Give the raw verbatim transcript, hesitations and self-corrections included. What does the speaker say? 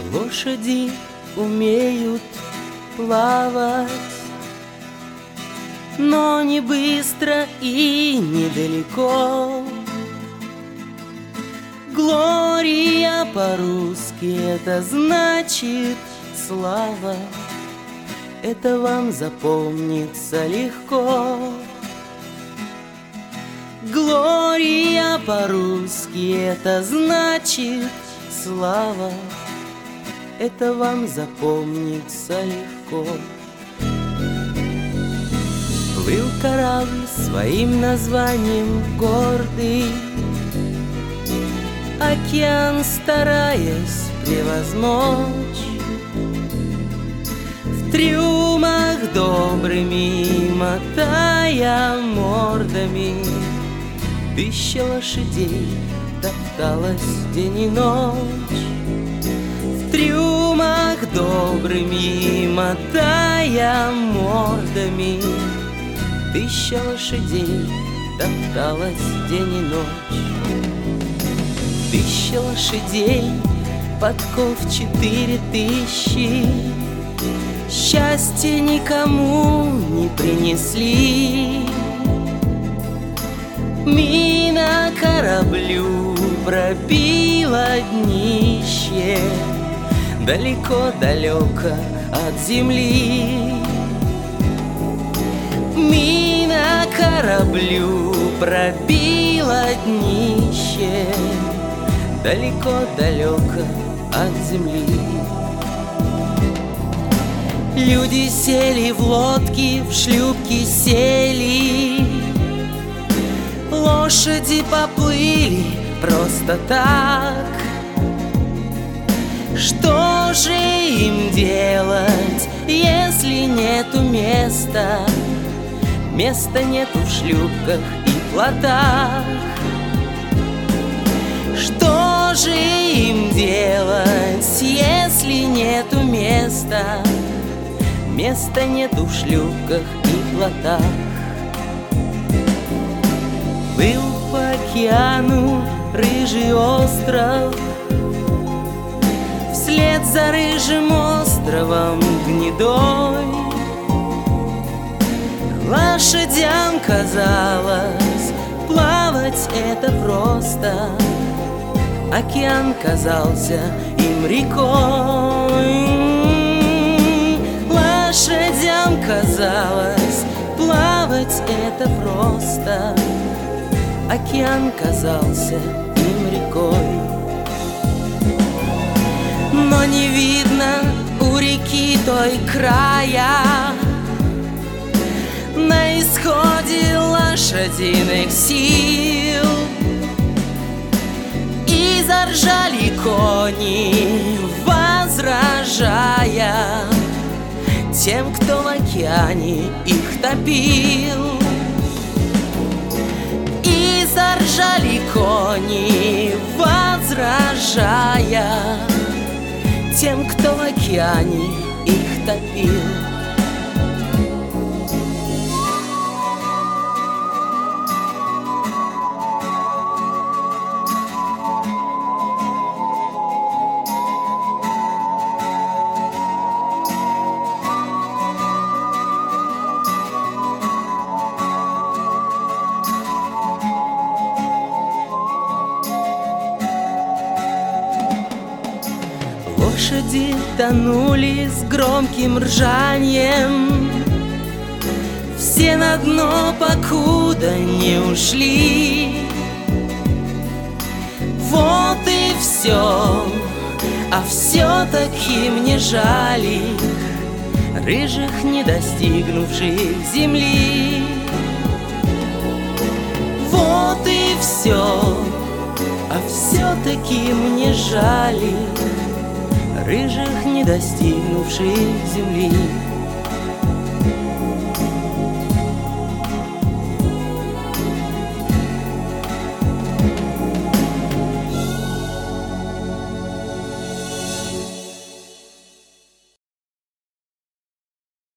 Лошади умеют плавать, но не быстро и недалеко. Глория по-русски это значит слава. Это вам запомнится легко. Глория по-русски это значит слава. Это вам запомнится легко. Плыл корабль своим названием гордый, океан стараясь превозмочь. В трюмах добрыми, мотая мордами, тысяча лошадей топталась день и ночь. В трюмах добрыми, мотая мордами, тысяча лошадей топталась день и ночь. Тысяча лошадей, подков четыре тысячи, счастья никому не принесли. Мина кораблю пробила днище, далеко-далеко от земли. Мина кораблю пробила днище, далеко-далеко от земли. Люди сели в лодки, в шлюпки сели, лошади поплыли просто так. Что же им делать, если нету места? Места нету в шлюпках и плотах. Что же им делать, если нету места? Места нету в шлюпках и плотах. Плыл по океану рыжий остров, вслед за рыжим островом гнедой. Лошадям казалось, плавать это просто, океан казался им рекой. Лошадям казалось, плавать это просто, океан казался им рекой. Но не видно у реки той края, на исходе лошадиных сил. И заржали кони, возражая тем, кто в океане их топил. И заржали кони, возражая тем, кто в океане их топил. Лошади тонули с громким ржанием, все на дно, покуда не ушли. Вот и все, а все-таки мне жаль их, рыжих, не достигнувших земли. Вот и все, а все-таки мне жаль их, рыжих, не достигнувших земли.